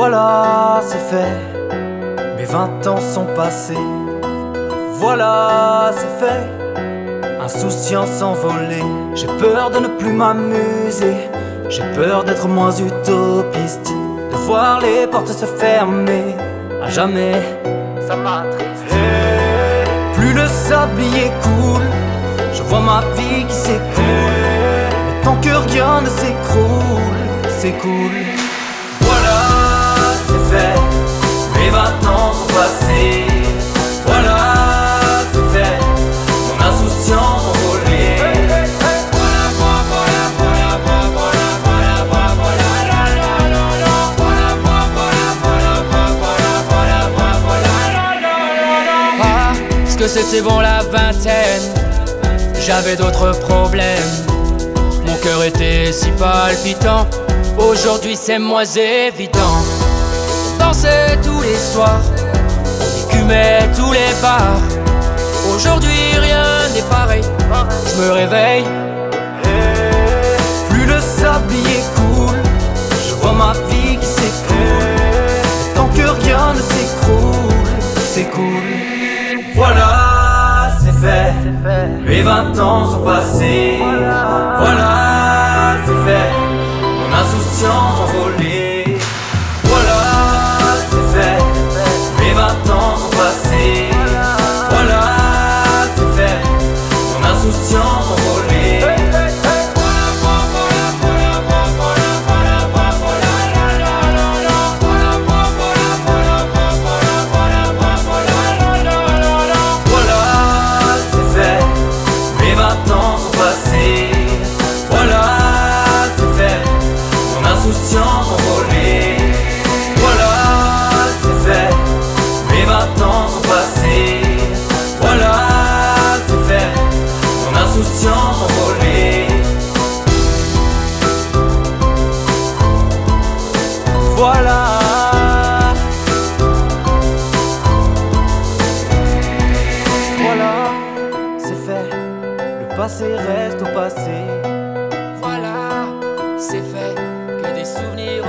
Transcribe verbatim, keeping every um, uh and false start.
Voilà, c'est fait, mes vingt ans sont passés. Voilà, c'est fait, insouciance envolée. J'ai peur de ne plus m'amuser, j'ai peur d'être moins utopiste, de voir les portes se fermer à jamais. Ça m'attriste. Hey. Plus le sablier coule, je vois ma vie qui s'écoule. Mais tant que rien ne s'écroule, c'est cool. Voilà, c'est fait, mes vingt ans sont passés. Voilà, c'est fait, mon insouciance envolée. Ah, est-ce que c'était bon la vingtaine? J'avais d'autres problèmes, mon cœur était si palpitant. Aujourd'hui c'est moins évident. On dansait tous les soirs, on écumait tous les bars. Aujourd'hui rien n'est pareil, je me réveille. Plus le sablier coule, je vois ma vie qui s'écoule. Tant que rien ne s'écroule, c'est cool. Voilà, c'est fait, mes vingt ans sont passés. Voilà, c'est fait, mon insouciance envolée. Voilà, c'est fait, mes vingt ans sont passés. Voilà, c'est fait, mon insouciance envolée. Voilà, c'est fait, mes vingt ans sont passés. Voilà, c'est fait, mon insouciance envolée. Voilà, c'est fait, mes vingt ans sont passés. Voilà, c'est fait, mon insouciance envolée. Voilà, voilà, c'est fait, le passé reste au passé. Voilà, c'est fait, que des souvenirs